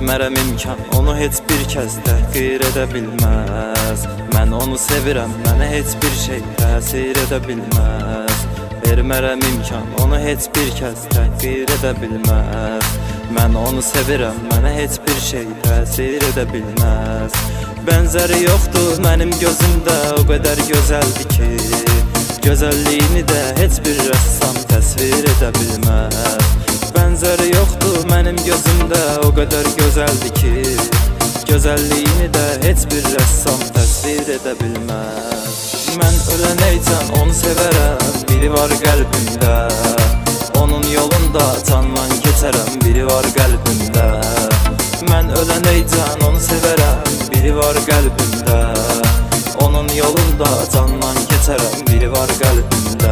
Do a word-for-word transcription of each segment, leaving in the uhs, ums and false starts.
vermərəm imkan, onu heç bir kəs təhqir edə bilməz. Mən onu sevirəm, mənə heç bir şey təsir edə bilməz. Vermərəm imkan, onu heç bir kəs təhqir edə bilməz. Mən onu sevirəm, mənə heç bir şey təsir edə bilməz. Bənzəri yoxdur mənim gözümdə, o qədər gözəldir ki, gözəlliyini də heç bir rəssam təsvir edə bilməz. Bənzəri yoxdur mənim gözümdə, o qədər gözəldir ki, gözəlliyini də heç bir rəssam təsvir edə bilməz. Mən ölənəycən onu sevərəm, biri var qəlbimdə, onun yolunda candan keçərəm, biri var qəlbimdə. Mən ölənəycən onu sevərəm, biri var qəlbimdə, onun yolunda candan keçərəm, biri var qəlbimdə.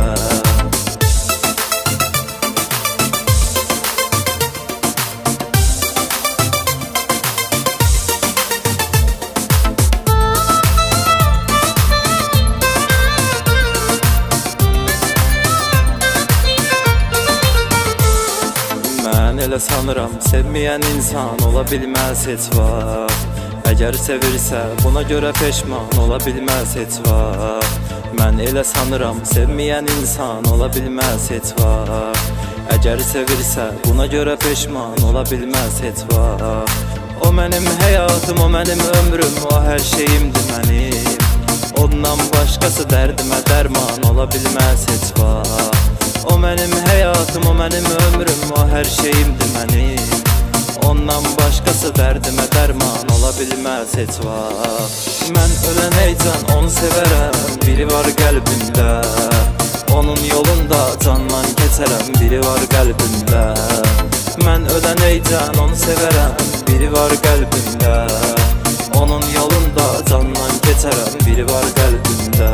Mən elə sanıram, sevməyən insan ola bilməz heç vaxt. Əgər sevirsə, buna görə peşman ola bilməz heç vaxt. Mən elə sanıram, sevməyən insan ola bilməz heç vaxt. Əgər sevirsə, buna görə peşman ola bilməz heç vaxt. O mənim həyatım, o mənim ömrüm, o hər şeyimdir mənim. Ondan başqası dərdimə dərman ola bilməz heç vaxt. O mənim həyatım, o mənim ömrüm, o hər şeyimdir mənim. Ondan başqası dərdimə dərman ola bilməz heç vaxt. Mən ölənəycən onu sevərəm, biri var qəlbimdə, onun yolunda candan keçərəm, biri var qəlbimdə. Mən ölənəycən onu sevərəm, biri var qəlbimdə, onun yolunda candan keçərəm, biri var qəlbimdə.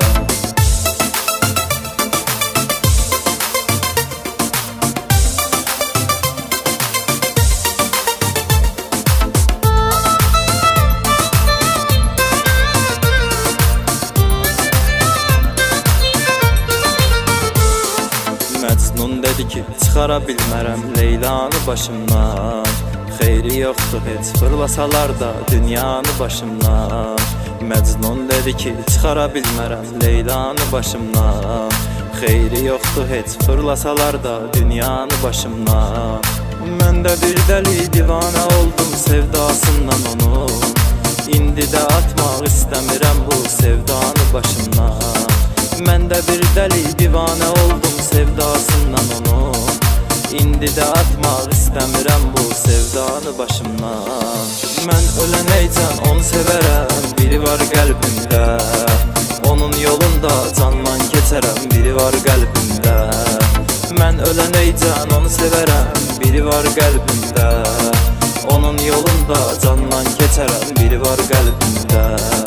Məcnun dedi ki, çıxara bilmərəm Leylanı başımdan. Xeyri yoxdur heç, fırlasalar da dünyanı başımdan. Məcnun dedi ki, çıxara bilmərəm Leylanı başımdan. Xeyri yoxdur heç, fırlasalar da dünyanı başımdan. Mən də bir dəli divanə oldum sevdasından onun. İndi də atmaq istəmirəm bu sevdanı başımdan. Mən də bir dəli divanə oldum sevdasından onun. İndi də atmaq istəmirəm bu sevdanı başımdan. Mən ölənəycən onu sevərəm, biri var qəlbimdə, onun yolunda candan keçərəm, biri var qəlbimdə. Mən ölənəycən onu sevərəm, biri var qəlbimdə, onun yolunda candan keçərəm, biri var qəlbimdə.